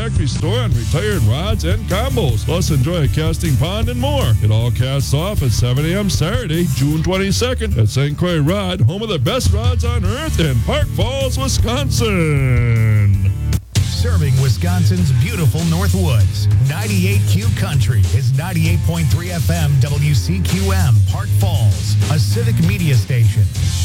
factory store on retired rods and combos. Plus, enjoy a casting pond and more. It all casts off at 7 a.m. Saturday, June 22nd at St. Croix Rod, home of the best rods on earth in Park Falls, Wisconsin. Serving Wisconsin's beautiful Northwoods. 98Q Country is 98.3 FM WCQM, Park Falls, a civic media station.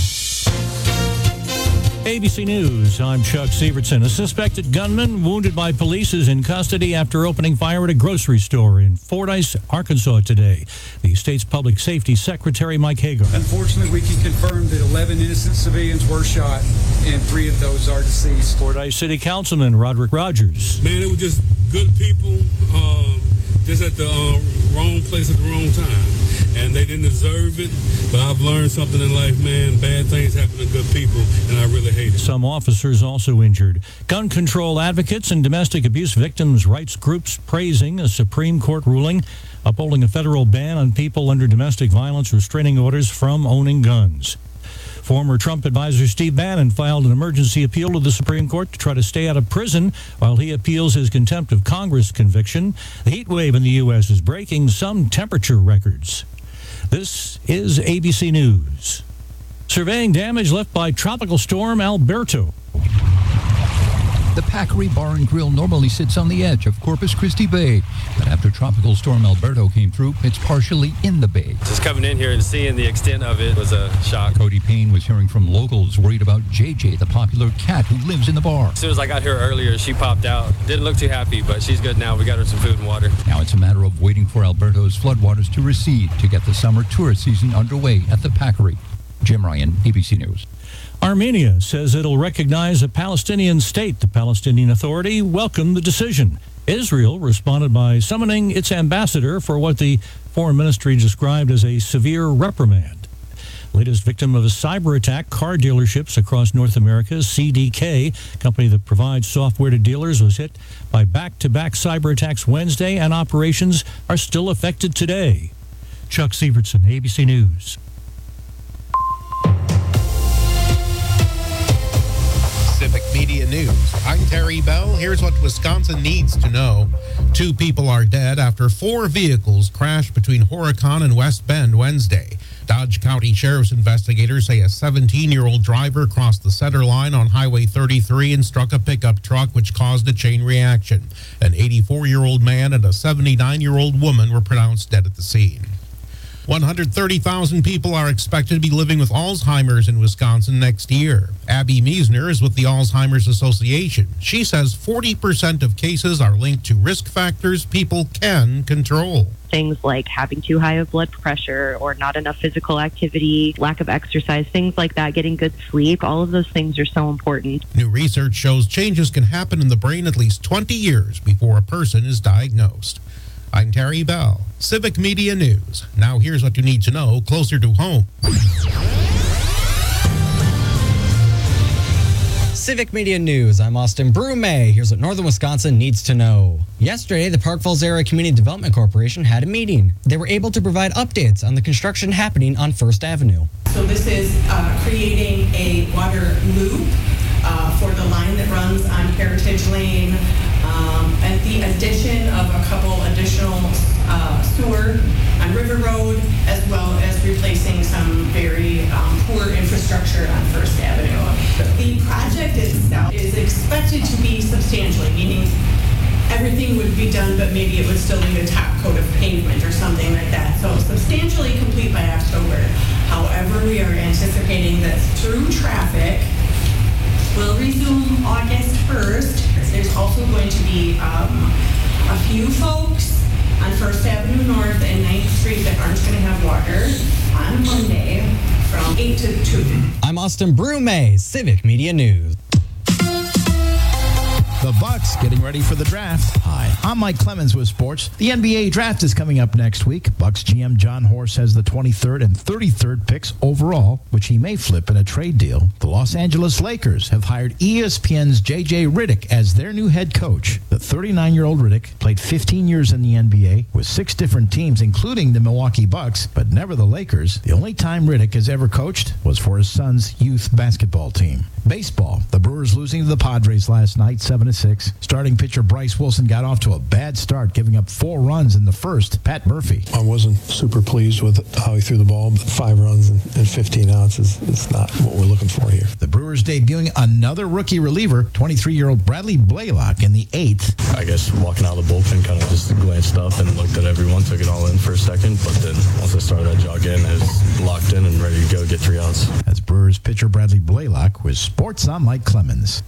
ABC News, I'm Chuck Sievertson. A suspected gunman wounded by police is in custody after opening fire at a grocery store in Fordyce, Arkansas today. The state's public safety secretary, Mike Hagar. Unfortunately, we can confirm that 11 innocent civilians were shot and 3 of those are deceased. Fordyce City Councilman Roderick Rogers. Man, it was just good people, just at the wrong place at the wrong time. And they didn't deserve it, but I've learned something in life, man. Bad things happen to good people, and I really hate it. Some officers also injured. Gun control advocates and domestic abuse victims' rights groups praising a Supreme Court ruling upholding a federal ban on people under domestic violence restraining orders from owning guns. Former Trump advisor Steve Bannon filed an emergency appeal to the Supreme Court to try to stay out of prison while he appeals his contempt of Congress conviction. The heat wave in the U.S. is breaking some temperature records. This is ABC News. Surveying damage left by Tropical Storm Alberto. The Packery Bar and Grill normally sits on the edge of Corpus Christi Bay, but after Tropical Storm Alberto came through, it's partially in the bay. Just coming in here and seeing the extent of it was a shock. Cody Payne was hearing from locals worried about JJ, the popular cat who lives in the bar. As soon as I got here earlier, she popped out. Didn't look too happy, but she's good now. We got her some food and water. Now it's a matter of waiting for Alberto's floodwaters to recede to get the summer tourist season underway at the Packery. Jim Ryan, ABC News. Armenia says it'll recognize a Palestinian state. The Palestinian Authority welcomed the decision. Israel responded by summoning its ambassador for what the foreign ministry described as a severe reprimand. Latest victim of a cyber attack, car dealerships across North America, CDK, company that provides software to dealers, was hit by back-to-back cyber attacks Wednesday, and operations are still affected today. Chuck Sievertson, ABC News. Civic Media News. I'm Terry Bell. Here's what Wisconsin needs to know. 2 people are dead after 4 vehicles crashed between Horicon and West Bend Wednesday. Dodge County Sheriff's investigators say a 17-year-old driver crossed the center line on Highway 33 and struck a pickup truck, which caused a chain reaction. An 84-year-old man and a 79-year-old woman were pronounced dead at the scene. 130,000 people are expected to be living with Alzheimer's in Wisconsin next year. Abby Meisner is with the Alzheimer's Association. She says 40% of cases are linked to risk factors people can control. Things like having too high of blood pressure or not enough physical activity, lack of exercise, things like that, getting good sleep, all of those things are so important. New research shows changes can happen in the brain at least 20 years before a person is diagnosed. I'm Terry Bell, Civic Media News. Now here's what you need to know closer to home. Civic Media News, I'm Austin Brume. Here's what Northern Wisconsin needs to know. Yesterday, the Park Falls Area Community Development Corporation had a meeting. They were able to provide updates on the construction happening on First Avenue. So this is creating a water loop for the line that runs on Heritage Lane, and the addition of a couple additional sewer on River Road, as well as replacing some very poor infrastructure on First Avenue. The project itself is expected to be substantially, meaning everything would be done, but maybe it would still need a top coat of pavement or something like that. So substantially complete by October. However, we are anticipating that through traffic will resume August 1st. There's also going to be a few folks on First Avenue North and 9th Street that aren't going to have water on Monday from 8 to 2. I'm Austin Brume, Civic Media News. The Bucks getting ready for the draft. Hi, I'm Mike Clemens with sports. The NBA draft is coming up next week. Bucks GM John Horst has the 23rd and 33rd picks overall, which he may flip in a trade deal. The Los Angeles Lakers have hired ESPN's J.J. Redick as their new head coach. The 39-year-old Redick played 15 years in the NBA with 6 different teams, including the Milwaukee Bucks, but never the Lakers. The only time Redick has ever coached was for his son's youth basketball team. Baseball, the Brewers losing to the Padres last night, 7-6. 7-6. Starting pitcher Bryce Wilson got off to a bad start, giving up 4 runs in the first. Pat Murphy. I wasn't super pleased with how he threw the ball, but 5 runs and 15 outs is not what we're looking for here. The Brewers debuting another rookie reliever, 23-year-old Bradley Blaylock in the 8th. I guess walking out of the bullpen, kind of just glanced up and looked at everyone, took it all in for a second, but then once I started that jog in, I was locked in and ready to go get 3 outs. That's Brewers pitcher Bradley Blaylock with Sports. I'm Mike Clemens.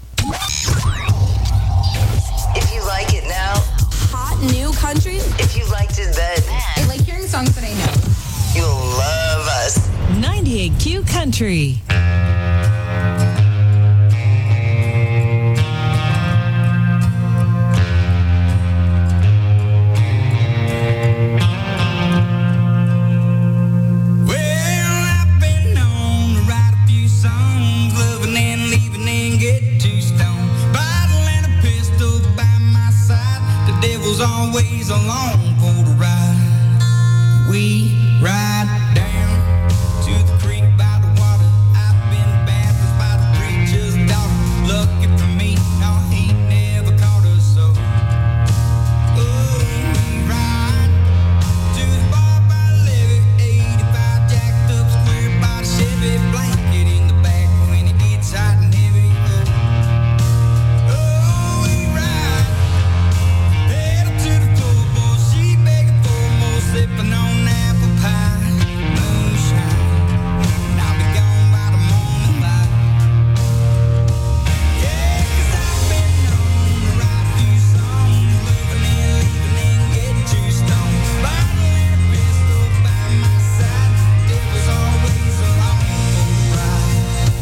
If you like it now, hot new country. if you liked it then, I like hearing songs that I know. you'll love us. 98Q Country. Always along for the ride. We ride down to the creek by the water. I've been baptized by the preacher's daughter. Lucky for me, no, he never caught us so. Oh, we ride to the bar by the levee. 85 jacked up, square by the Chevy. Blanket in the back when it gets hot and heavy. Oh, we ride. Sipping on apple pie, moonshine, and I'll be gone by the morning light. Yeah, 'cause I've been known to write a few songs, living and leaving and getting too stoned. Bottle and a pistol by my side, devil's always along for the ride.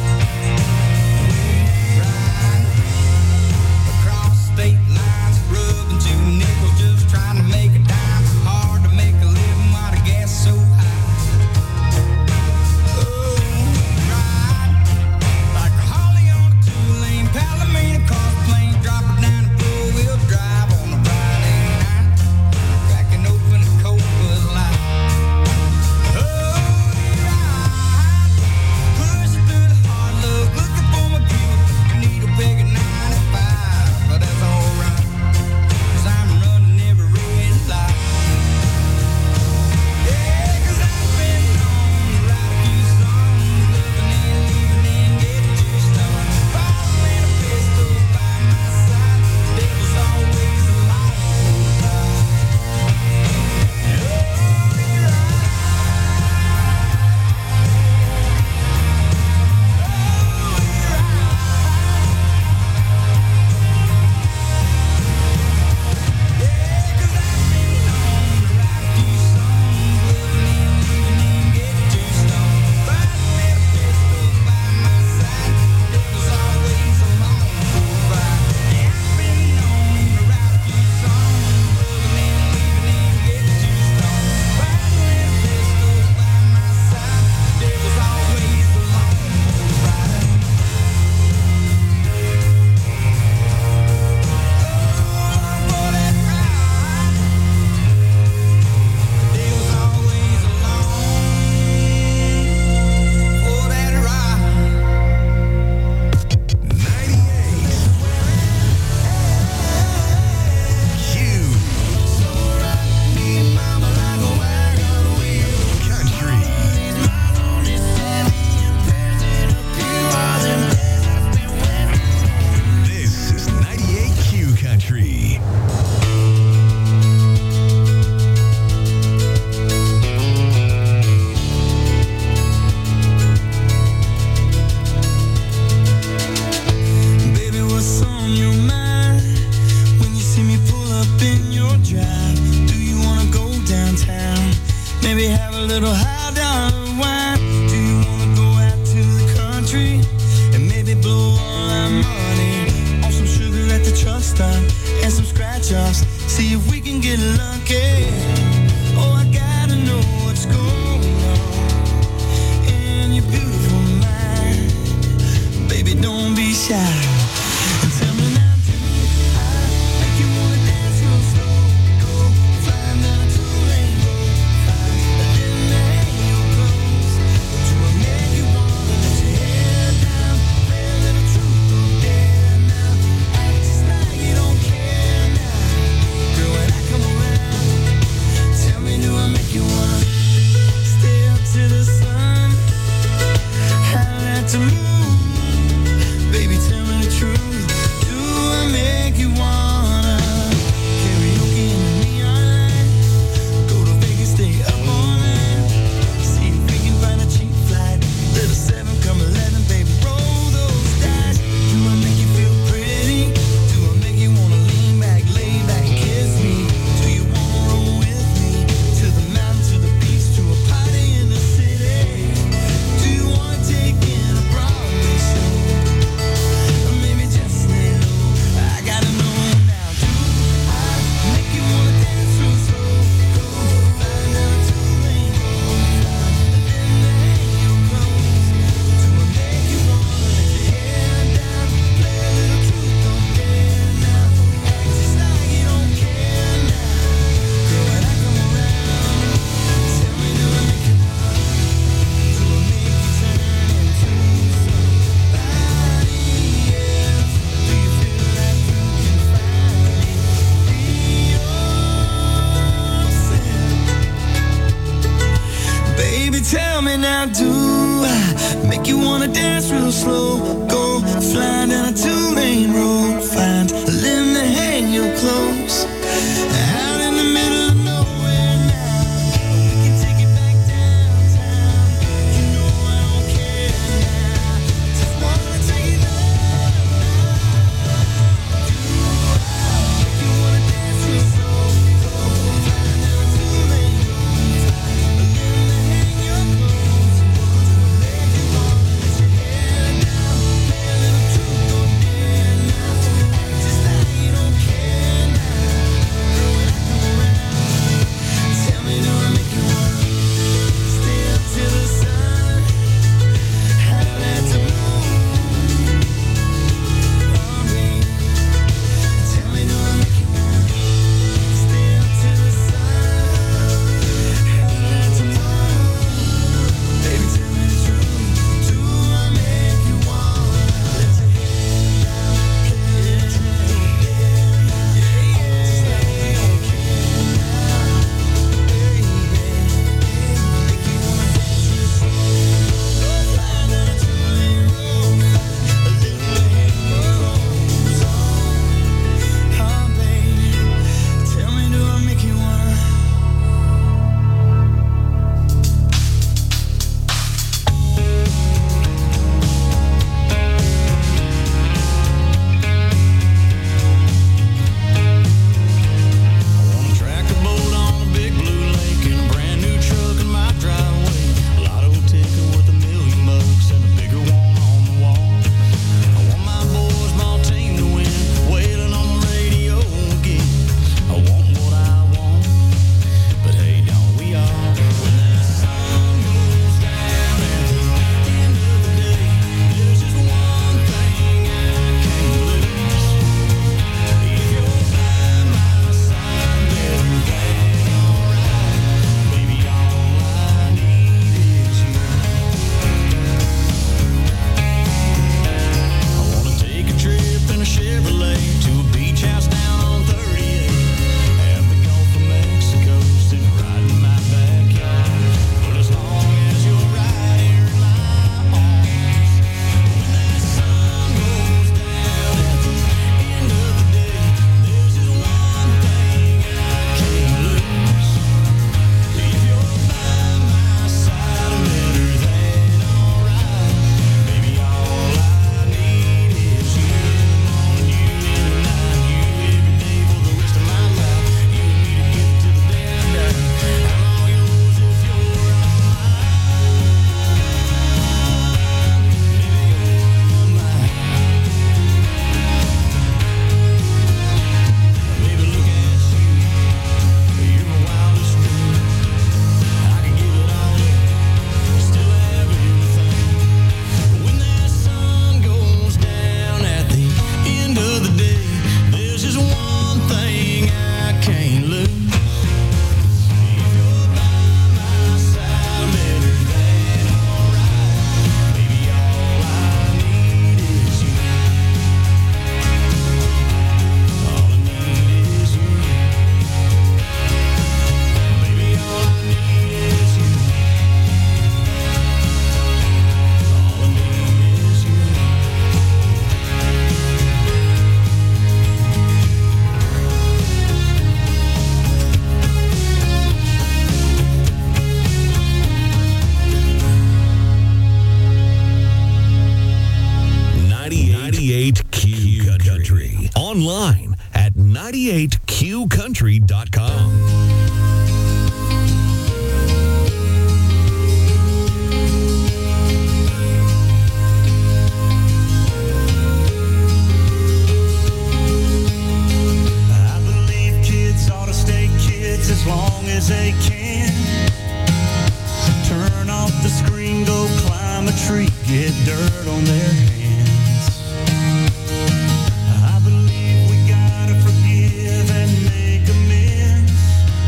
We ride across state lines, rubbing 2 nickels, just trying to make a dime. Hard to make a living while the gas so high. Oh, ride like a Holly on a 2-lane Palomino car plane, drop her down the four-wheel drive on a Friday night, cracking open a Coke Bud Light. Oh, ride, pushing through the hard luck, looking for my Buick, needle peg at 95, but that's alright, 'cause I'm running every red light. Tell me now, do I make you wanna dance real slow? Go flying down a two-lane road, find a limb to hang your clothes. Out in the middle of nowhere now, we can take it back downtown. You know I don't care now, just wanna take it up. Make you wanna dance real slow, go flying down a two-lane road, find a limb to hang your clothes. Make you wanna let your hair down, play a little truth or dare now. Just like you don't care now. Girl, when I come around, tell me, do I make you wanna stay up till the sun? Howl at the moon. Oh, baby. Tell me, do I make you wanna stay up till the sun? Howl at the moon. Baby, tell me the truth. Do I make you wanna let your hair down, play a little truth or dare? Just like you don't care now, baby. Make you wanna dance real slow, go flying down a two-lane road, find a limb to hang your clothes on. Oh, baby, tell me, do I make you wanna? I wanna track a boat on a big blue lake in a brand new truck in my driveway. A lotto ticket worth $1 million and a bigger one on the wall. I want my boys, my team to win, wailing on the radio again. I want what I want, but hey, don't we all? When that sun goes down at the end of the day, there's just one thing I can't lose. If you're by my side, better than alright. Baby, all I need is you. I wanna take a trip in a Chevrolet to a beach house down on 38. Have the Gulf of Mexico sitting right in my backyard. But as long as you're right here in my arms, when that sun goes down at the end of the day, there's just one thing I can't lose. If you're by my side, I'm better than alright. Baby, all I need is you. On you in the night, you every day for the rest of my life. You and me together till the day I die. I'm all yours if you're all mine. Baby, you're mine. Baby, look at you. You're my wildest dream. I can give it all up, still have everything. When that sun goes down at the end of the day, there's just one thing I can't lose. If you're by my side, I'm better than alright. Baby, all I need is you. All I need is you. Baby, all I need is you. All I need is you. Q Country. Online at 98qcountry.com. I believe kids ought to stay kids as long as they can. Turn off the screen, go climb a tree, get dirt on their hands. I believe we gotta forgive and make amends.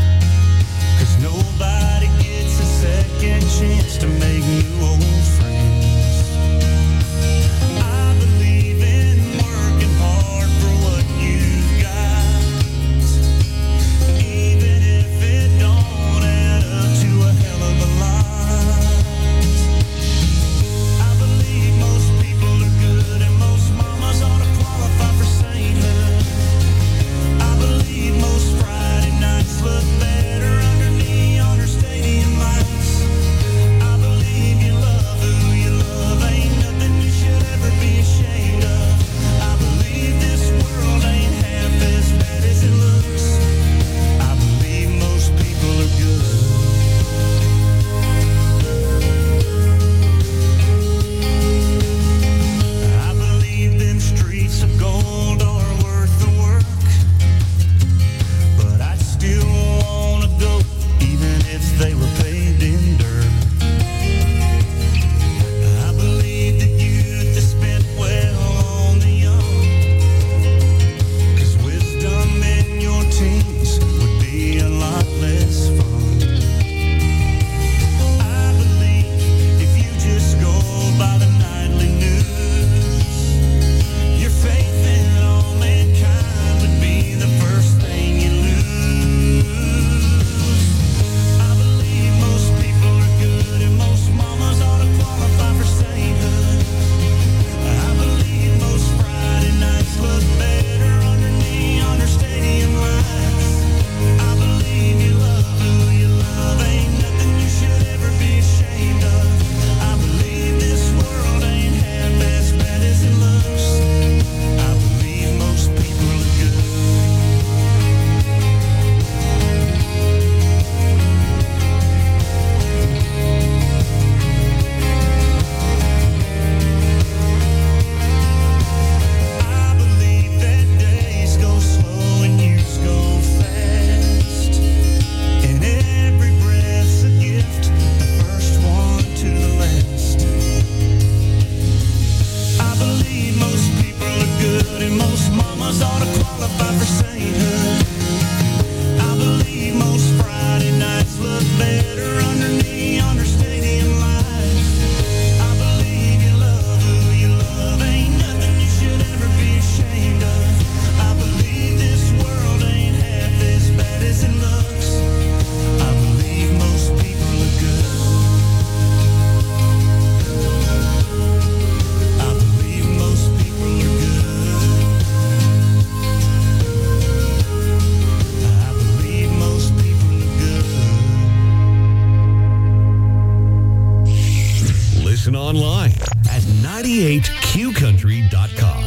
98QCountry.com.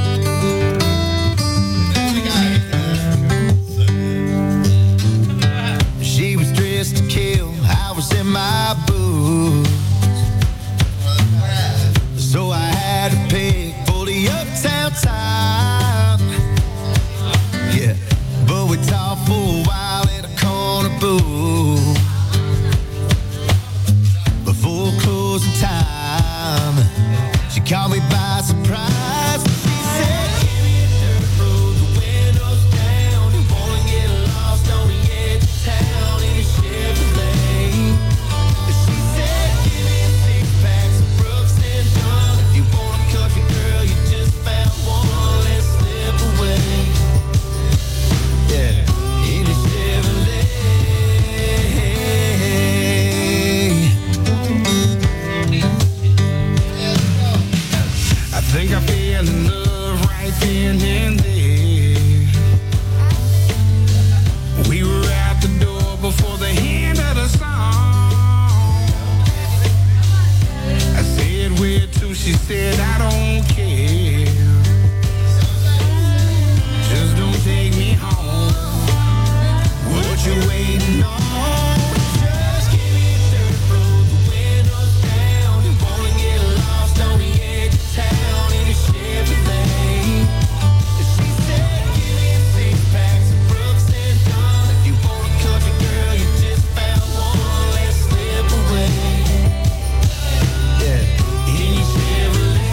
She was dressed to kill, I was in my boots. So I had to pick for the uptown time. Yeah, but we talked for a while at a corner booth. Before closing time, she caught me by surprise. She said, give me a dirt road, the windows down. You wanna get lost on the edge of town in a Chevrolet. She said, give me a six-pack of Brooks and Dunn. If you want a country girl, you just found one. Let's slip away. Yeah, in a Chevrolet. I think I fell in love right then and there. We were at the door before the end of the song. I said, where to? She said, I don't care. Just don't take me home. What you waiting on? Just give me a dirt road, the windows down. You wanna get lost on the edge of town in a Chevrolet. She said, give me a six-pack of Brooks and Dunn. If you want a country girl, you just found one. Let's slip away. Yeah, in your Chevrolet.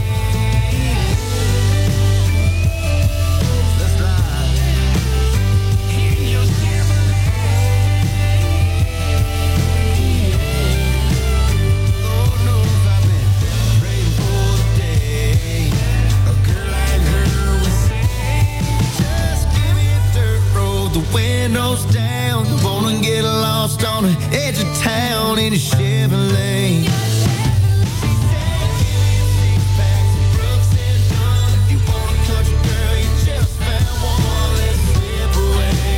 Let's ride. In your Chevrolet. Lord knows I've been praying for the day a girl like her would say, just give me a dirt road, the windows down. You wanna get lost on the edge of town in a Chevrolet. If you want a country girl, you just found one. Let's slip away.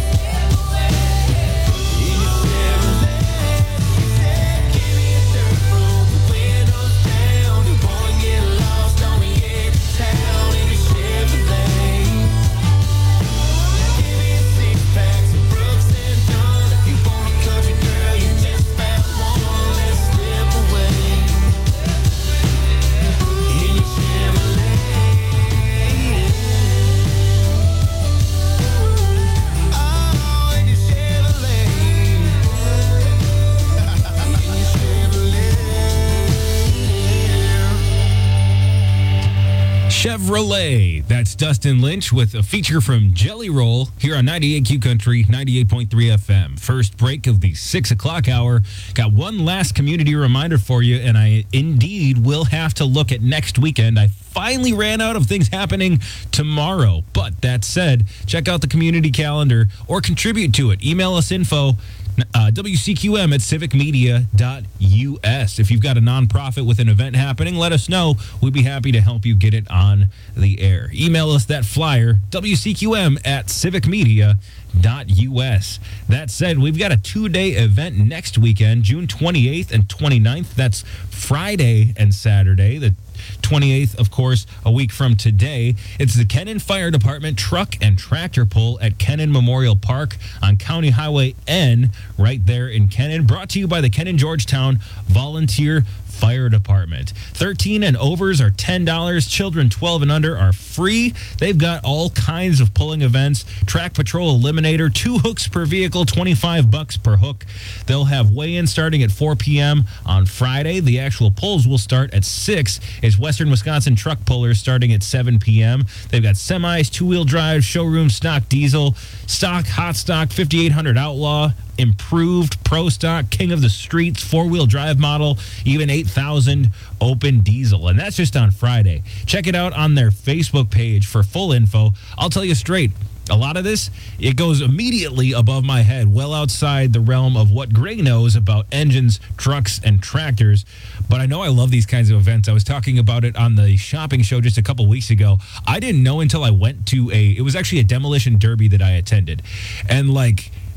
In your Chevrolet. She said, give me a dirt road, the windows down. You wanna get lost on the edge of town in a Chevrolet. Give me a six-pack of Brooks and Dunn. If you want a country girl, you just found one. Let's slip away. In your Chevrolet. Oh, in your Chevrolet. In your Chevrolet. Chevrolet. That's Dustin Lynch with a feature from Jelly Roll here on 98Q Country, 98.3 FM. First break of the 6 o'clock hour. Got one last community reminder for you, and I indeed will have to look at next weekend. I finally ran out of things happening tomorrow. But that said, check out the community calendar or contribute to it. Email us info WCQM at civicmedia.us. If you've got a nonprofit with an event happening, let us know. We'd be happy to help you get it on the air. Email us that flyer, WCQM at civicmedia.us. That said, we've got a 2-day event next weekend, June 28th and 29th. That's Friday and Saturday. The 28th, of course, a week from today. It's the Kennon Fire Department Truck and Tractor Pull at Kennon Memorial Park on County Highway N, right there in Kennon. Brought to you by the Kennon Georgetown Volunteer Fire Department. 13 and overs are $10. Children 12 and under are free. They've got all kinds of pulling events. Track Patrol Eliminator, 2 hooks per vehicle, $25 per hook. They'll have weigh-in starting at 4 p.m. on Friday. The actual pulls will start at 6. It's Western Wisconsin Truck Pullers starting at 7 p.m. They've got semis, 2-wheel drive, showroom stock diesel, stock, hot stock, 5800 Outlaw, improved pro stock, king of the streets, 4-wheel drive model, even 8,000 open diesel. And that's just on Friday. Check it out on their Facebook page for full info. I'll tell you straight, a lot of this, it goes immediately above my head, well outside the realm of what Gray knows about engines, trucks, and tractors. But I know I love these kinds of events. I was talking about it on the shopping show just a couple weeks ago. I didn't know until I went to it was actually a demolition derby that I attended. And like,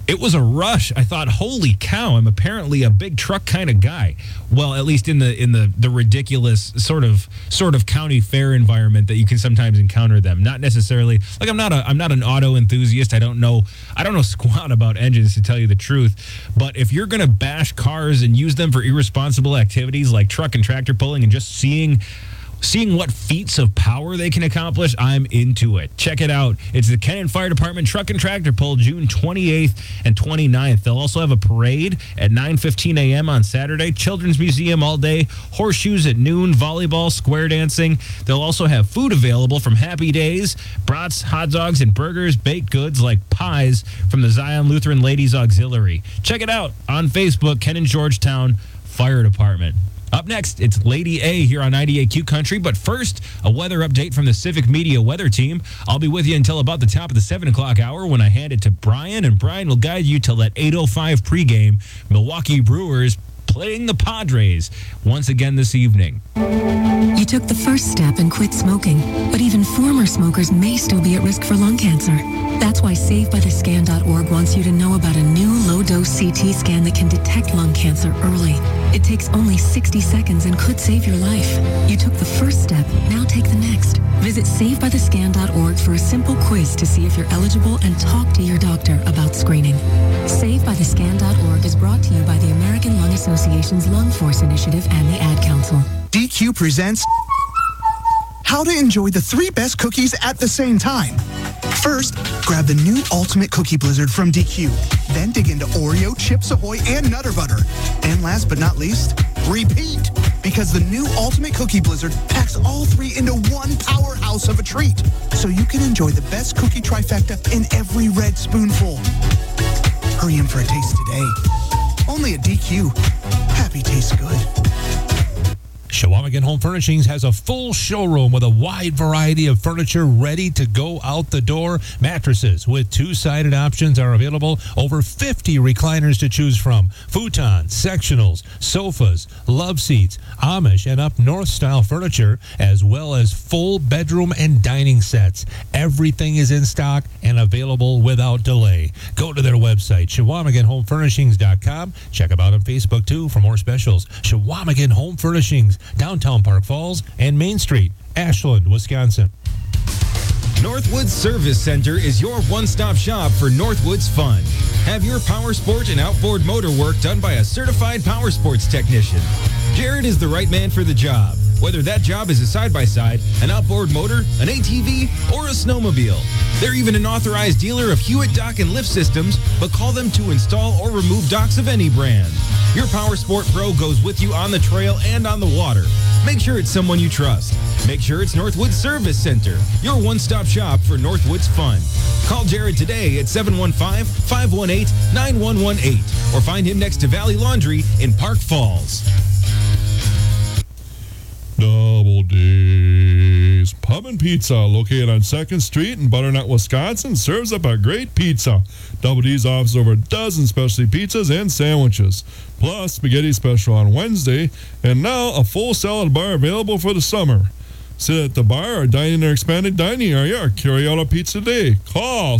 It was a rush. I thought, holy cow, I'm apparently a big truck kind of guy. Well, at least in the ridiculous sort of county fair environment that you can sometimes encounter them. Not necessarily like I'm not an auto enthusiast. I don't know squat about engines, to tell you the truth. But if you're gonna bash cars and use them for irresponsible activities like truck and tractor pulling and just seeing what feats of power they can accomplish, I'm into it. Check it out. It's the Kennon Fire Department Truck and Tractor Pull, June 28th and 29th. They'll also have a parade at 9:15 a.m. on Saturday, Children's Museum all day, horseshoes at noon, volleyball, square dancing. They'll also have food available from Happy Days, brats, hot dogs, and burgers, baked goods like pies from the Zion Lutheran Ladies Auxiliary. Check it out on Facebook, Kennon Georgetown Fire Department. Up next, it's Lady A here on 98Q Country. But first, a weather update from the Civic Media weather team. I'll be with you until about the top of the 7 o'clock hour when I hand it to Brian, and Brian will guide you till that 8:05 pregame. Milwaukee Brewers playing the Padres once again this evening. You took the first step and quit smoking, but even former smokers may still be at risk for lung cancer. That's why SaveByTheScan.org wants you to know about a new low-dose CT scan that can detect lung cancer early. It takes only 60 seconds and could save your life. You took the first step, now take the next. Visit SaveByTheScan.org for a simple quiz to see if you're eligible and talk to your doctor about screening. SaveByTheScan.org is brought to you by the American Lung Association's Lung Force Initiative and the Ad Council. DQ presents how to enjoy the 3 best cookies at the same time. First, grab the new Ultimate Cookie Blizzard from DQ. Then dig into Oreo, Chips Ahoy, and Nutter Butter. And last but not least, repeat. Because the new Ultimate Cookie Blizzard packs all 3 into one powerhouse of a treat. So you can enjoy the best cookie trifecta in every red spoonful. Hurry in for a taste today. Only at DQ. Happy tastes good. Chequamegon Home Furnishings has a full showroom with a wide variety of furniture ready to go out the door. Mattresses with 2-sided options are available. Over 50 recliners to choose from. Futons, sectionals, sofas, love seats, Amish and up north style furniture, as well as full bedroom and dining sets. Everything is in stock and available without delay. Go to their website, ChequamegonHomeFurnishings.com. Check them out on Facebook too for more specials. Chequamegon Home Furnishings, downtown Park Falls and Main Street, Ashland, Wisconsin. Northwoods Service Center is your one-stop shop for Northwoods fun. Have your power sport and outboard motor work done by a certified power sports technician. Jared is the right man for the job, whether that job is a side-by-side, an outboard motor, an ATV, or a snowmobile. They're even an authorized dealer of Hewitt dock and lift systems, but call them to install or remove docks of any brand. Your Power Sport Pro goes with you on the trail and on the water. Make sure it's someone you trust. Make sure it's Northwoods Service Center, your one-stop shop for Northwoods fun. Call Jared today at 715-518-9118 or find him next to Valley Laundry in Park Falls. Double D's Pub and Pizza, located on 2nd Street in Butternut, Wisconsin, serves up a great pizza. Double D's offers over a dozen specialty pizzas and sandwiches, plus spaghetti special on Wednesday, and now a full salad bar available for the summer. Sit at the bar or dine in their expanded dining area or carry out a pizza today. Call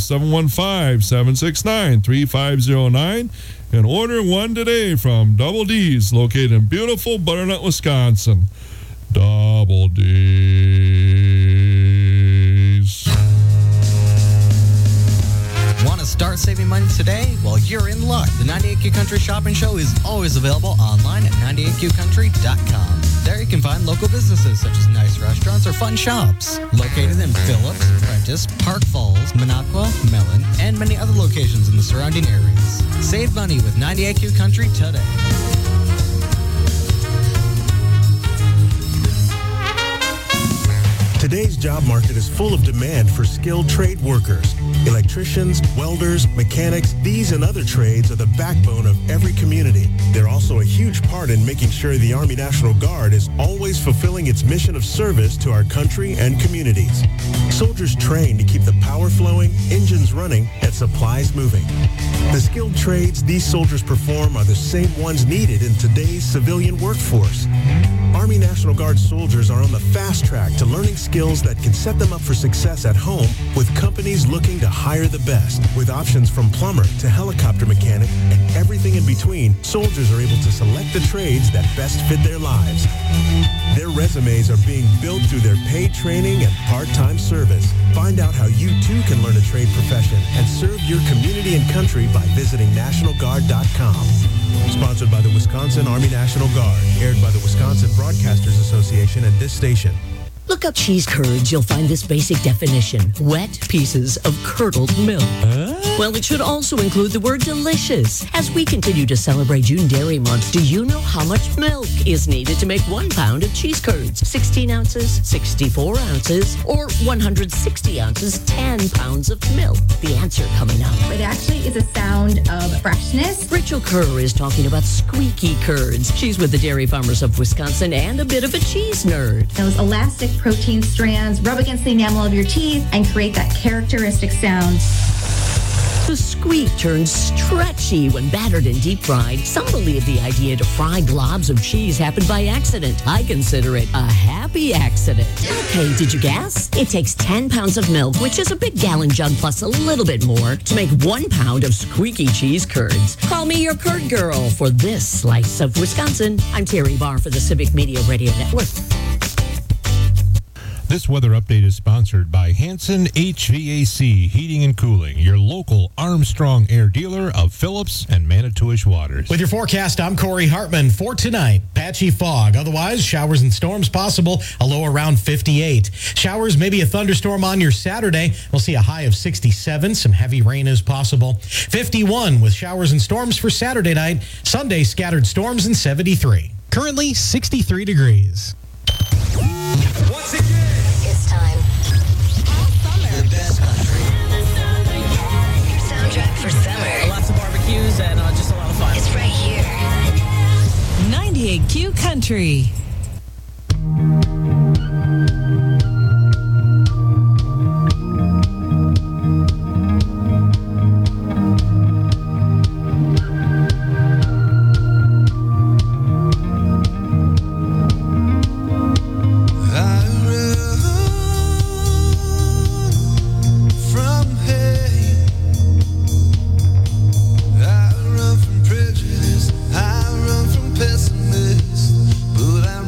715-769-3509 and order one today from Double D's, located in beautiful Butternut, Wisconsin. Double D's. Want to start saving money today? Well, you're in luck. The 98Q Country Shopping Show is always available online at 98QCountry.com. There you can find local businesses such as nice restaurants or fun shops located in Phillips, Prentice, Park Falls, Minocqua, Mellon, and many other locations in the surrounding areas. Save money with 98Q Country today. Today's job market is full of demand for skilled trade workers. Electricians, welders, mechanics, these and other trades are the backbone of every community. They're also a huge part in making sure the Army National Guard is always fulfilling its mission of service to our country and communities. Soldiers train to keep the power flowing, engines running, and supplies moving. The skilled trades these soldiers perform are the same ones needed in today's civilian workforce. Army National Guard soldiers are on the fast track to learning skills that can set them up for success at home with companies looking to hire the best. With options from plumber to helicopter mechanic and everything in between, soldiers are able to select the trades that best fit their lives. Their resumes are being built through their paid training and part-time service. Find out how you too can learn a trade profession and serve your community and country by visiting NationalGuard.com. Sponsored by the Wisconsin Army National Guard. Aired by the Wisconsin Broadcasters Association and this station. Look up cheese curds. You'll find this basic definition. Wet pieces of curdled milk. Well, it should also include the word delicious. As we continue to celebrate June Dairy Month, do you know how much milk is needed to make 1 pound of cheese curds? 16 ounces, 64 ounces, or 160 ounces, 10 pounds of milk? The answer coming up. It actually is a sound of freshness. Rachel Kerr is talking about squeaky curds. She's with the Dairy Farmers of Wisconsin and a bit of a cheese nerd. Those elastic protein strands rub against the enamel of your teeth and create that characteristic sound. The squeak turns stretchy when battered and deep fried. Some believe the idea to fry globs of cheese happened by accident. I consider it a happy accident. Okay, did you guess? It takes 10 pounds of milk, which is a big gallon jug plus a little bit more, to make 1 pound of squeaky cheese curds. Call me your curd girl for this slice of Wisconsin. I'm Terry Barr for the Civic Media Radio Network. This weather update is sponsored by Hanson HVAC Heating and Cooling, your local Armstrong Air dealer of Phillips and Manitowish Waters. With your forecast, I'm Corey Hartman. For tonight, patchy fog. Otherwise, showers and storms possible, a low around 58. Showers, maybe a thunderstorm on your Saturday. We'll see a high of 67. Some heavy rain is possible. 51 with showers and storms for Saturday night. Sunday, scattered storms and 73. Currently, 63 degrees. Once again, It's time. all summer. The best country. Your soundtrack for summer. Lots of barbecues and just a lot of fun. It's right here. 98Q Country. I run from prejudice, I run from pessimists, but I'm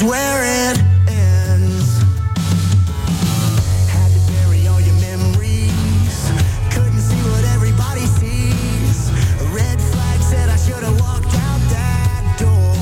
is where it ends. Had to bury all your memories. Couldn't see what everybody sees. A red flag said I should have walked out that door.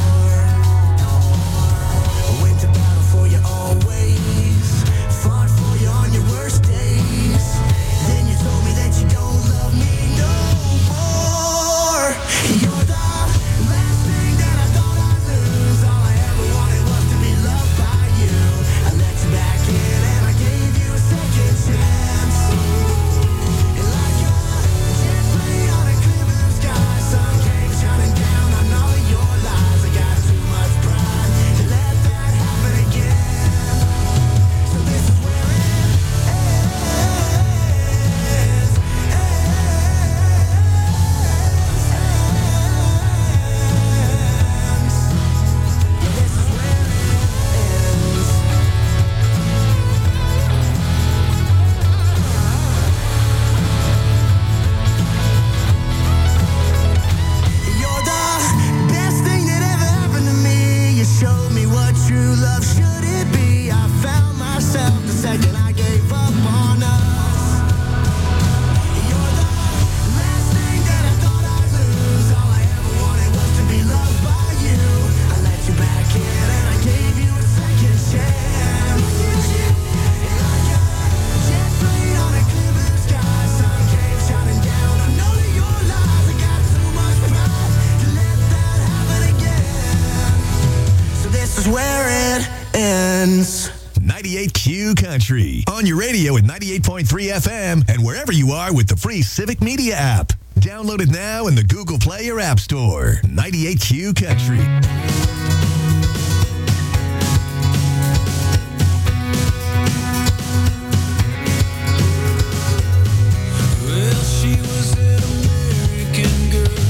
Went to battle for you always. Fought for you on your worst days. Then you told me that you don't love me no more. You're the last thing that I thought I'd lose. All I ever wanted was to be loved by you. I let you back in and I gave you a second chance. And like a jet plane on a clear blue sky, sun came shining down on all of your lies. I got too much pride to let that happen again. So this is where it You're the best thing that ever happened to me. You showed me what true love should it be. I found myself the second I gave up on us. You're the last thing that I thought I'd lose. All I ever wanted was to be loved by you. I let you back in and I gave you a second chance. Like a jet plane on a clear blue sky, sun came shining down on all of your lies. I got too much pride to let that happen again. So this is where it ends. 98Q Country. On your radio at 98.3 FM and wherever you are with the free Civic Media app. Download it now in the Google Play or App Store. 98Q Country. Well, she was an American girl,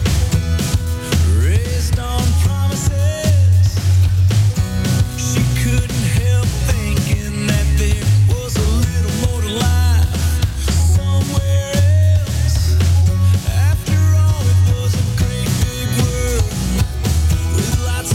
raised on promises. She couldn't help thinking that there was a little more to life somewhere else. After all, it was a great big world with lots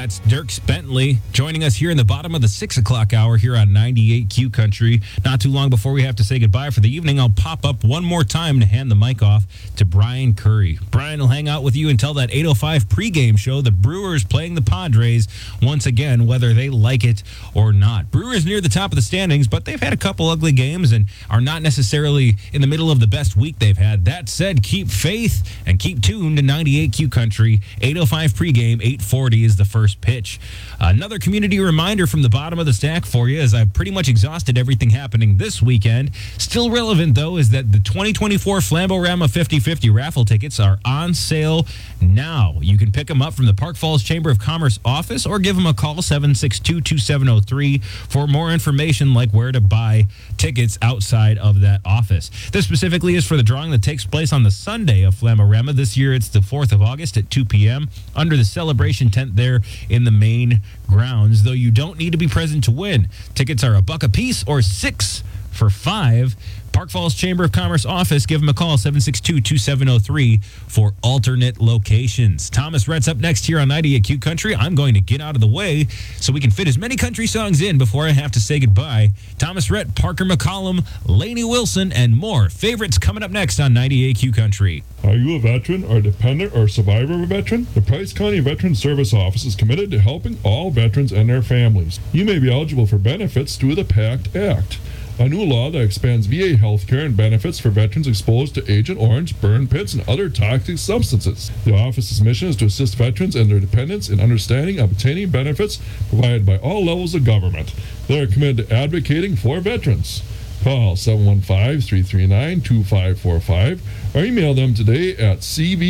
That's Dirk Bentley joining us here in the bottom of the 6 o'clock hour here on 98Q Country. Not too long before we have to say goodbye for the evening, I'll pop up one more time to hand the mic off to Brian Curry. Brian will hang out with you until that 8:05 pregame show. The Brewers playing the Padres once again, whether they like it or not. Brewers near the top of the standings, but they've had a couple ugly games and are not necessarily in the middle of the best week they've had. That said, keep faith and keep tuned to 98Q Country. 8:05 pregame, 8:40 is the first pitch. Another community reminder from the bottom of the stack for you, as I've pretty much exhausted everything happening this weekend. Still relevant, though, is that the 2024 Flamborama 50/50 raffle tickets are on sale now. You can pick them up from the Park Falls Chamber of Commerce office or give them a call, 762-2703, for more information like where to buy tickets outside of that office. This specifically is for the drawing that takes place on the Sunday of Flamborama. This year it's the 4th of August at 2 p.m. under the celebration tent there in the main grounds, though you don't need to be present to win. Tickets are $1 a piece or $6 for $5. Park Falls Chamber of Commerce office, give them a call, 762-2703, for alternate locations. Thomas Rhett's up next here on 98Q Country. I'm going to get out of the way so we can fit as many country songs in before I have to say goodbye. Thomas Rhett, Parker McCollum, Lainey Wilson, and more favorites coming up next on 98Q Country. Are you a veteran or dependent or survivor of a veteran? The Price County Veteran Service Office is committed to helping all veterans and their families. You may be eligible for benefits through the PACT Act, a new law that expands VA health care and benefits for veterans exposed to Agent Orange, burn pits, and other toxic substances. The office's mission is to assist veterans and their dependents in understanding and obtaining benefits provided by all levels of government. They are committed to advocating for veterans. Call 715-339-2545 or email them today at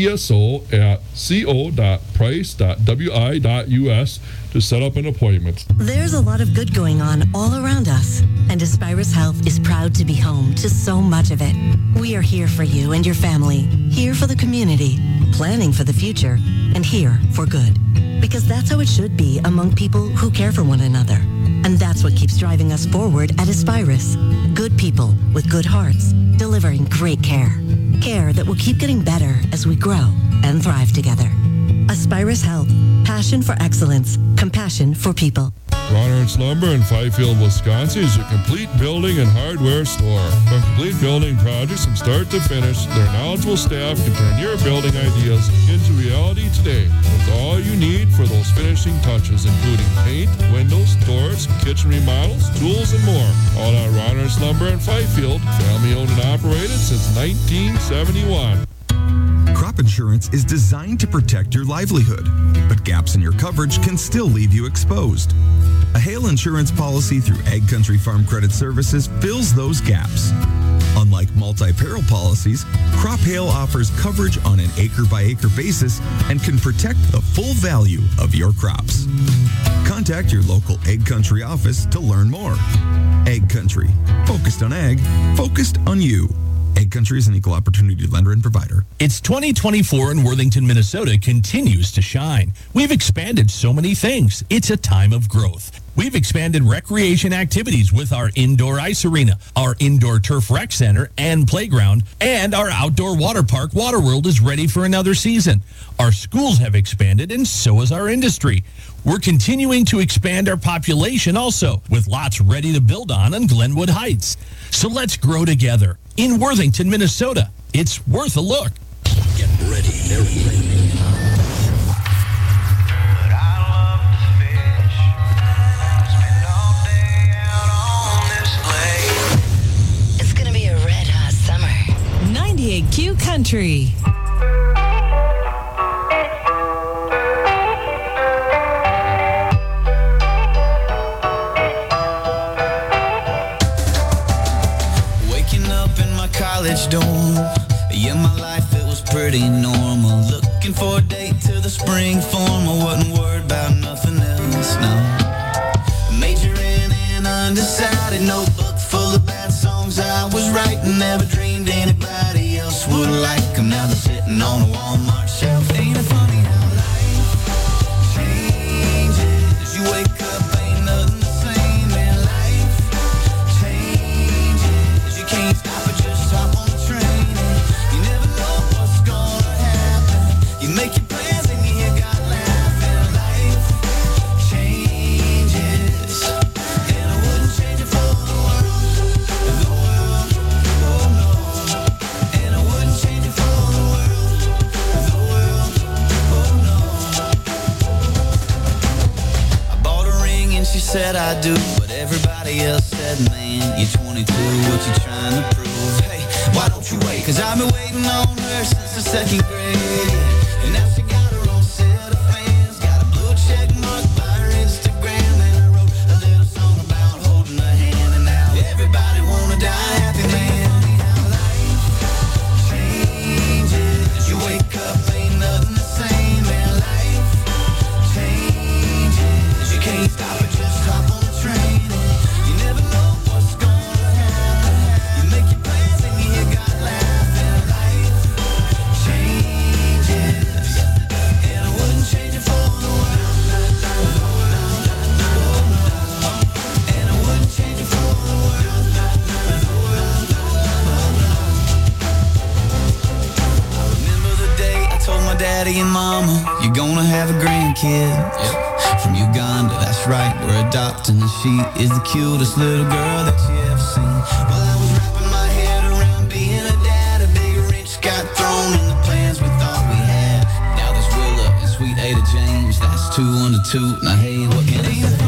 cvso@co.price.wi.us to set up an appointment. There's a lot of good going on all around us, and Aspirus Health is proud to be home to so much of it. We are here for you and your family, here for the community, planning for the future, and here for good. Because that's how it should be among people who care for one another. And that's what keeps driving us forward at Aspirus. Good people with good hearts, delivering great care. Care that will keep getting better as we grow and thrive together. Aspirus Health. Passion for excellence. Compassion for people. Ron Ernst Lumber in Fifield, Wisconsin is a complete building and hardware store. From complete building projects from start to finish, their knowledgeable staff can turn your building ideas into reality today with all you need for those finishing touches, including paint, windows, doors, kitchen remodels, tools, and more. All at Ron Ernst Lumber in Fifield, family owned and operated since 1971. Crop insurance is designed to protect your livelihood, but gaps in your coverage can still leave you exposed. A hail insurance policy through Ag Country Farm Credit Services fills those gaps. Unlike multi-peril policies, crop hail offers coverage on an acre-by-acre basis and can protect the full value of your crops. Contact your local Ag Country office to learn more. Ag Country, focused on ag, focused on you. Ag Country is an equal opportunity lender and provider. It's 2024 and Worthington, Minnesota continues to shine. We've expanded so many things. It's a time of growth. We've expanded recreation activities with our indoor ice arena, our indoor turf rec center and playground, and our outdoor water park, Waterworld, is ready for another season. Our schools have expanded, and so has our industry. We're continuing to expand our population also, with lots ready to build on Glenwood Heights. So let's grow together. In Worthington, Minnesota, it's worth a look. Get ready. They're ready. It's gonna be a red hot summer. 98Q Country. College dorm. Yeah, my life, it was pretty normal. Looking for a date to the spring form. I wasn't worried about nothing else, no. Majoring in undecided, notebook full of bad songs I was writing. Never dreamed anybody else would like them. Now they're sitting on a Walmart shelf. Ain't it funny how life changes? You wake up, ain't nothing the same, and life changes. You can't stop it, just hop on the train, and you never know what's gonna happen. You make your plans and you got laughing. Life said I do, but everybody else said, man, you're 22, what you trying to prove? Hey, why don't you wait? Cause I've been waiting on her since the second grade. And now she got her own set of fans, got a blue check mark by her Instagram. And I wrote a little song about holding her hand, and now everybody wanna die happy, man. How life changes, you wake up, ain't nothing the same, man. Life changes, you can't stop it, just hop on the train. You never know what's gonna happen. You make your plans and you hear God laughing. Life changes, and I wouldn't change it for the world. And I wouldn't change it for the world. I remember the day I told my daddy and mama, you're gonna have a grandkid. From Uganda, that's right, we're adopting, and she is the cutest little girl that you ever seen. Well, I was wrapping my head around being a dad, a big wrench got thrown in the plans we thought we had. Now there's Willa and sweet Ada James, that's 2 under 2. Now hey, what can I say?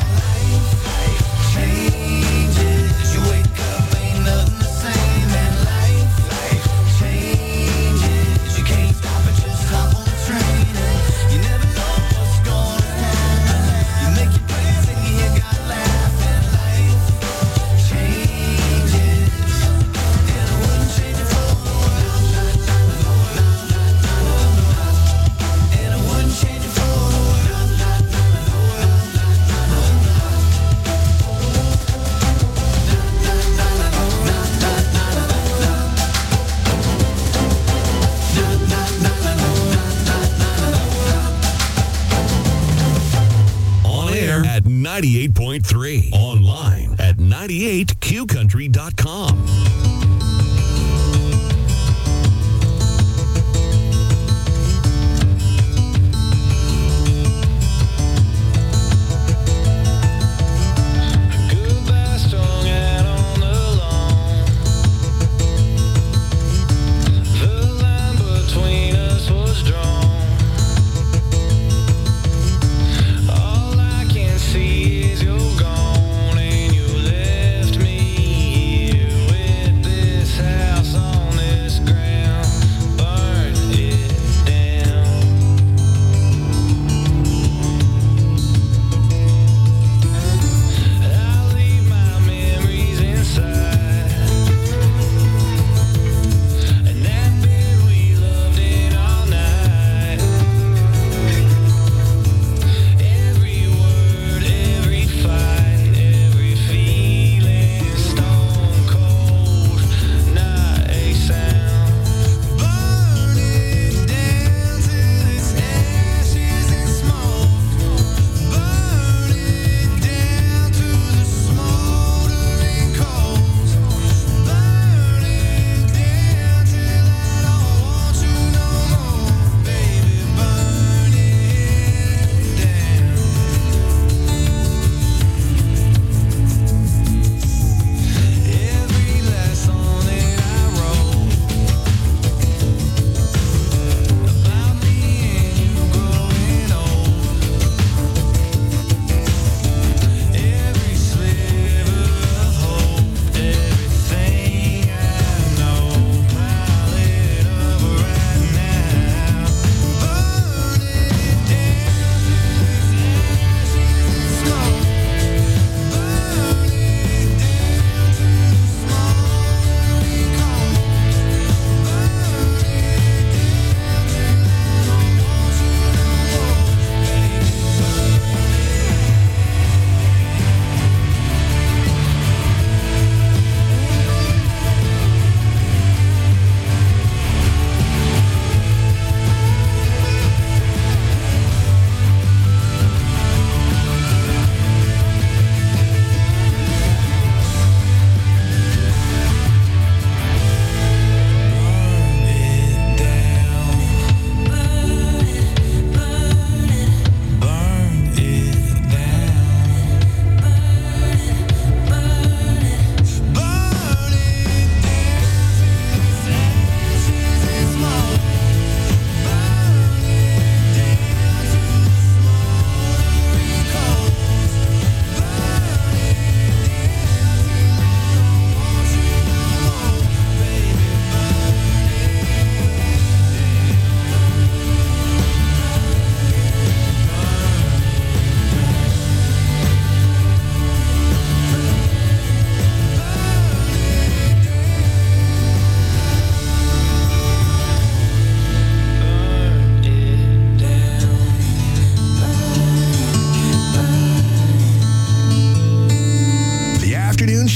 Changes, you wake up, ain't nothing the same, and life changes, you can't stop it, just hop on the train. You never know what's gonna happen. You make your plans and you hear God laughing. Life changes, and I wouldn't change it for the world. And I wouldn't change it for the world. On air at 98.3. Online at 98qcountry.com. Goodbye strung out on the lawn. The line between us was drawn. All I can see is you're gone, and you left me here with this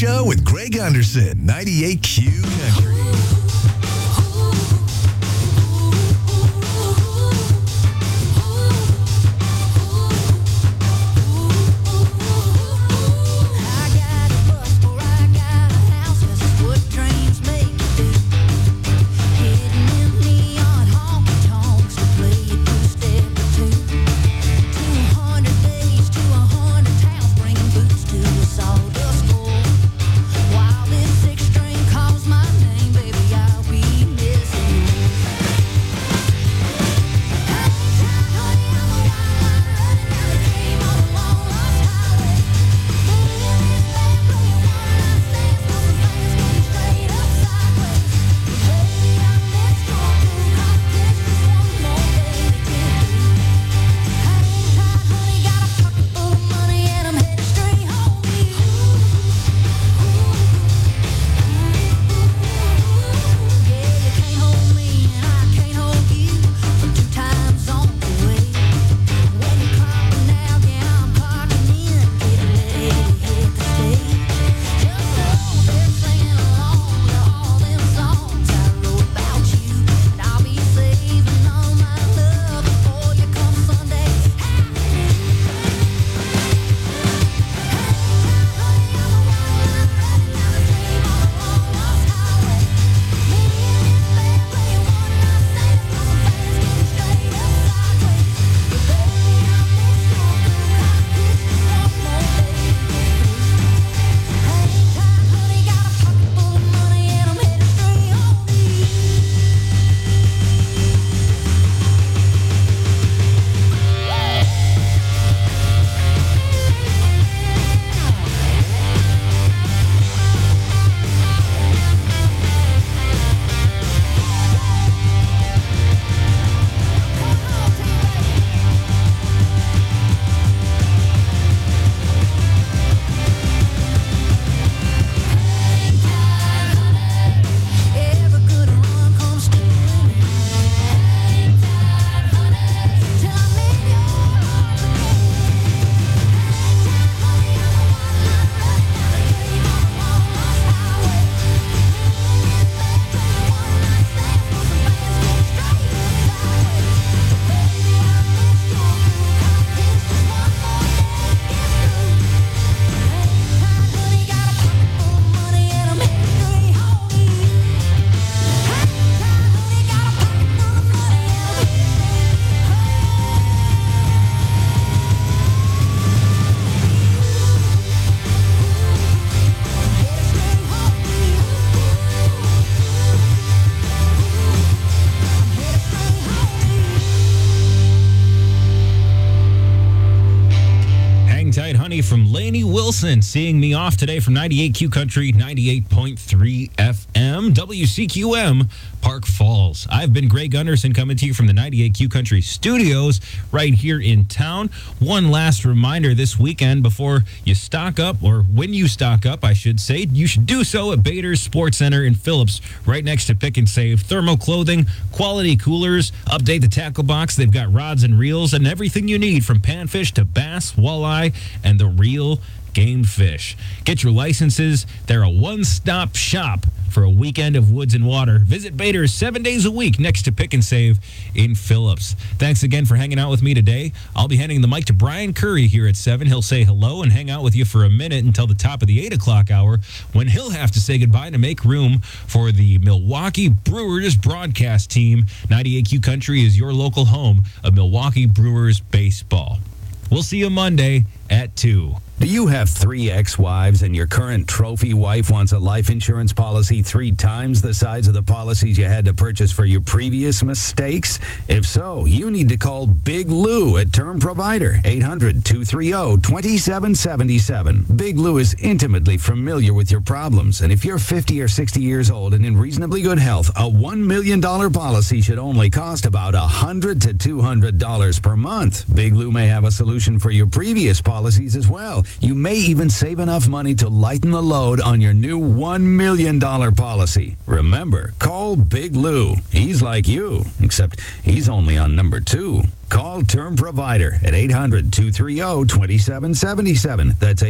Show with Greg Anderson, 98Q Country. While this six string calls my name, baby, I'll be Honey from Lainey Wilson, seeing me off today from 98Q Country, 98.3 FM, WCQM, Park Falls. I've been Greg Gunderson coming to you from the 98Q Country studios right here in town. One last reminder this weekend before you stock up, or when you stock up, I should say, you should do so at Bader's Sports Center in Phillips, right next to Pick and Save. Thermo clothing, quality coolers, update the tackle box. They've got rods and reels and everything you need from panfish to bass, walleye, and the real game fish. Get your licenses. They're a one-stop shop for a weekend of woods and water. Visit Bader's 7 days a week next to Pick and Save in Phillips. Thanks again for hanging out with me today. I'll be handing the mic to Brian Curry here at 7. He'll say hello and hang out with you for a minute until the top of the 8 o'clock hour, when he'll have to say goodbye to make room for the Milwaukee Brewers broadcast team. 98Q Country is your local home of Milwaukee Brewers baseball. We'll see you Monday at 2. Do you have 3 ex-wives and your current trophy wife wants a life insurance policy 3 times the size of the policies you had to purchase for your previous mistakes? If so, you need to call Big Lou at Term Provider, 800-230-2777. Big Lou is intimately familiar with your problems, and if you're 50 or 60 years old and in reasonably good health, a $1 million policy should only cost about $100 to $200 per month. Big Lou may have a solution for your previous policies as well. You may even save enough money to lighten the load on your new $1 million policy. Remember, call Big Lou. He's like you, except he's only on number 2. Call Term Provider at 800-230-2777. That's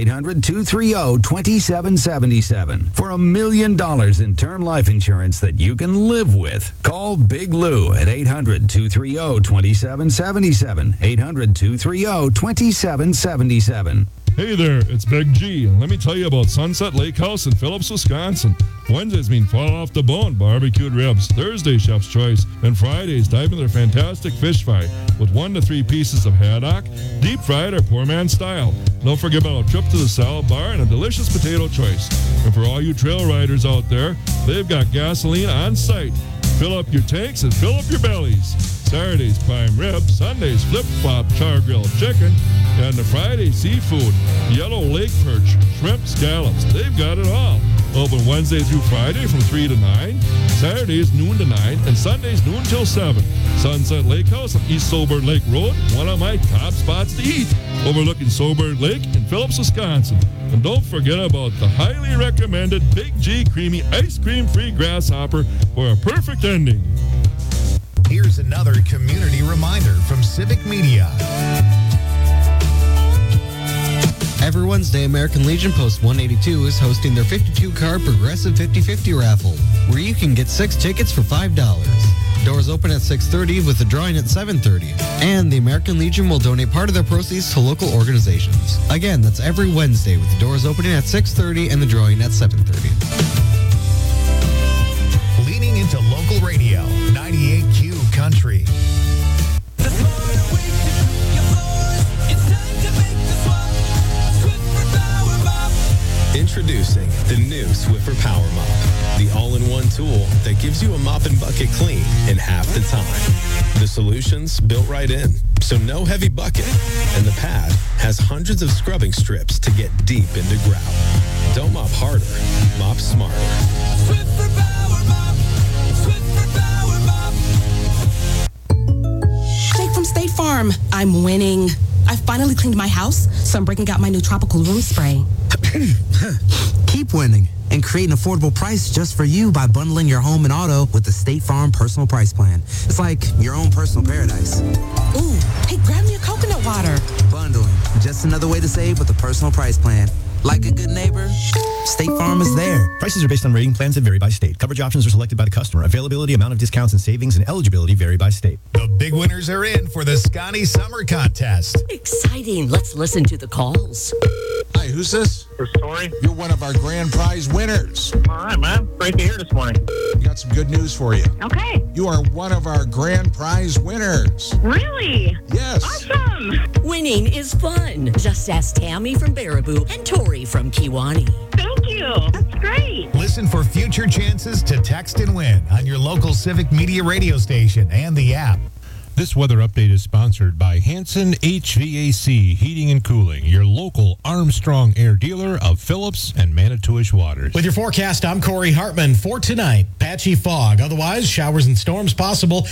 800-230-2777 for $1 million in term life insurance that you can live with. Call Big Lou at 800-230-2777. 800-230-2777. Hey there, it's Big G, and let me tell you about Sunset Lake House in Phillips, Wisconsin. Wednesdays mean fall off the bone barbecued ribs. Thursday, chef's choice. And Fridays, dive into their fantastic fish fry with 1 to 3 pieces of haddock, deep fried or poor man style. Don't forget about a trip to the salad bar and a delicious potato choice. And for all you trail riders out there, they've got gasoline on site. Fill up your tanks and fill up your bellies. Saturdays, prime rib. Sundays, flip-flop char-grilled chicken. And the Friday, seafood, yellow lake perch, shrimp, scallops. They've got it all. Open Wednesday through Friday from 3 to 9. Saturdays, noon to 9. And Sundays, noon till 7. Sunset Lake House on East Soberg Lake Road. One of my top spots to eat. Overlooking Soberg Lake in Phillips, Wisconsin. And don't forget about the highly recommended Big G Creamy Ice Cream Free Grasshopper for a perfect ending. Here's another community reminder from Civic Media. Every Wednesday, American Legion Post 182 is hosting their 52-card Progressive 50/50 raffle, where you can get 6 tickets for $5. Doors open at 6:30 with the drawing at 7:30. And the American Legion will donate part of their proceeds to local organizations. Again, that's every Wednesday with the doors opening at 6:30 and the drawing at 7:30. Leaning into local radio, 98Q Country. Introducing the new Swiffer Power Mop, the all-in-one tool that gives you a mop and bucket clean in half the time. The solution's built right in, so no heavy bucket, and the pad has hundreds of scrubbing strips to get deep into grout. Don't mop harder, mop smarter. Swiffer Power Mop. Swiffer Power Mop. Jake from State Farm. I'm winning. I finally cleaned my house, so I'm breaking out my new tropical room spray. Keep winning and create an affordable price just for you by bundling your home and auto with the State Farm Personal Price Plan. It's like your own personal paradise. Ooh, hey, grab me a coconut water. Bundling, just another way to save with a personal price plan. Like a good neighbor, State Farm is there. Prices are based on rating plans that vary by state. Coverage options are selected by the customer. Availability, amount of discounts and savings, and eligibility vary by state. The big winners are in for the Scotty Summer Contest. Exciting. Let's listen to the calls. Hi, who's this? Story. You're one of our grand prize winners. All right, man. Great to hear this morning. We got some good news for you. Okay. You are one of our grand prize winners. Really? Yes. Awesome. Winning is fun. Just ask Tammy from Baraboo and Tori from Kiwani. Thank you. That's great. Listen for future chances to text and win on your local Civic Media radio station and the app. This weather update is sponsored by Hanson HVAC Heating and Cooling, your local Armstrong Air dealer of Phillips and Manitowish Waters. With your forecast, I'm Corey Hartman. For tonight, patchy fog. Otherwise, showers and storms possible.